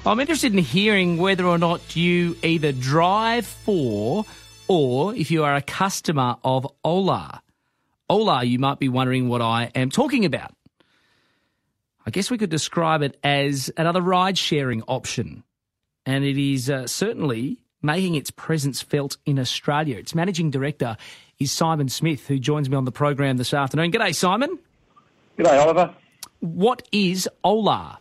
I'm interested in hearing whether or not you either drive for or if you are a customer of Ola. Ola, you might be wondering what I am talking about. I guess we could describe it as another ride-sharing option, and it is certainly making its presence felt in Australia. Its managing director is Simon Smith, who joins me on the program this afternoon. G'day, Simon. G'day, Oliver. What is Ola?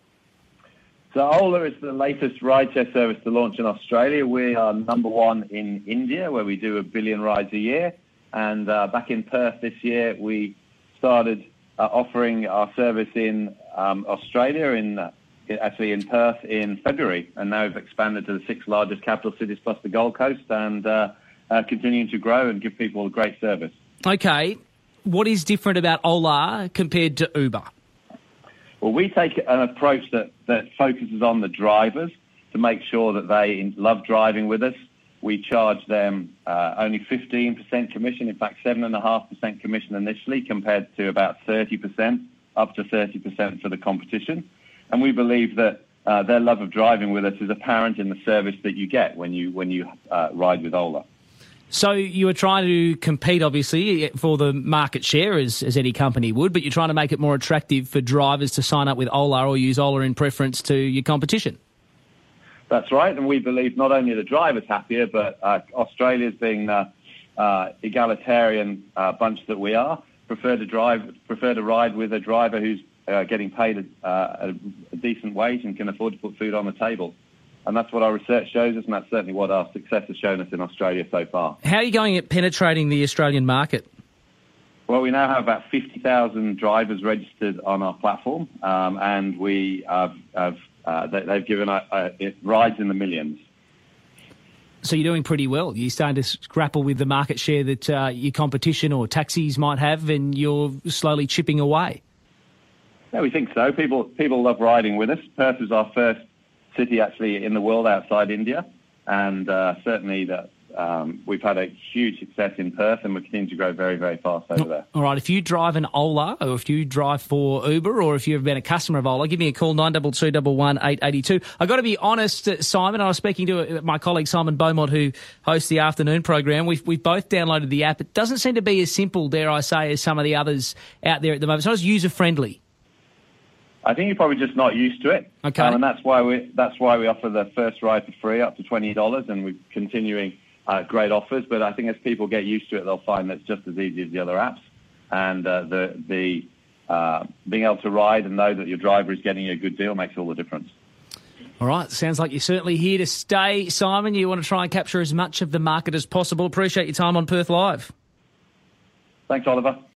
So Ola is the latest rideshare service to launch in Australia. We are number one in India, where we do 1 billion rides a year. And back in Perth this year, we started offering our service in Australia, actually in Perth in February. And now we've expanded to the 6 largest capital cities plus the Gold Coast and continuing to grow and give people a great service. Okay. What is different about Ola compared to Uber? Well, we take an approach that focuses on the drivers to make sure that they love driving with us. We charge them only 15% commission, in fact 7.5% commission initially, compared to about 30%, up to 30% for the competition. And we believe that their love of driving with us is apparent in the service that you get when you ride with Ola. So you are trying to compete, obviously, for the market share, as any company would, but you're trying to make it more attractive for drivers to sign up with Ola or use Ola in preference to your competition. That's right, and we believe not only are the drivers happier, but Australia's being the egalitarian bunch that we are, prefer to ride with a driver who's getting paid a decent wage and can afford to put food on the table. And that's what our research shows us, and that's certainly what our success has shown us in Australia so far. How are you going at penetrating the Australian market? Well, we now have about 50,000 drivers registered on our platform, and we they've given it rides in the millions. So you're doing pretty well. You're starting to grapple with the market share that your competition or taxis might have, and you're slowly chipping away. Yeah, we think so. People love riding with us. Perth is our first city actually in the world outside India, and certainly that we've had a huge success in Perth, and we're continuing to grow very, very fast over there. All right, if you drive an Ola, or if you drive for Uber, or if you've been a customer of Ola, give me a call, 922 118 882. I've got to be honest, Simon, I was speaking to my colleague Simon Beaumont, who hosts the afternoon program. We've both downloaded the app. It doesn't seem to be as simple, dare I say, as some of the others out there at the moment. It's not as user-friendly. I think you're probably just not used to it, okay. And that's why we offer the first ride for free up to $20, and we're continuing great offers. But I think as people get used to it, they'll find that it's just as easy as the other apps, and being able to ride and know that your driver is getting a good deal makes all the difference. All right, sounds like you're certainly here to stay, Simon. You want to try and capture as much of the market as possible. Appreciate your time on Perth Live. Thanks, Oliver.